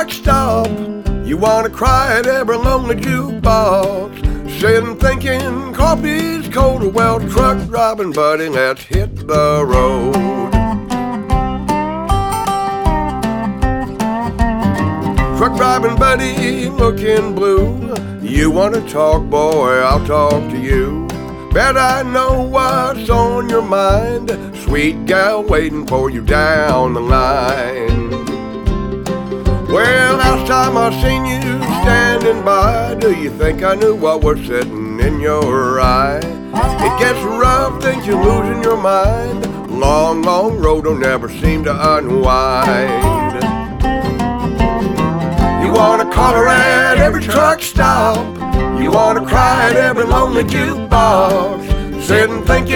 truck stop. You wanna cry at every lonely jukebox. Sitting thinking coffee's cold. Well, truck driving buddy, let's hit the road. Truck driving buddy, looking blue. You wanna talk, boy, I'll talk to you. Bet I know what's on your mind. Sweet gal waiting for you down the line. Well, last time I seen you standing by, do you think I knew what was sitting in your eye? It gets rough, think you're losing your mind. Long, long road don't never seem to unwind. You wanna call her at every truck stop. You wanna cry at every lonely jukebox. Sitting thinking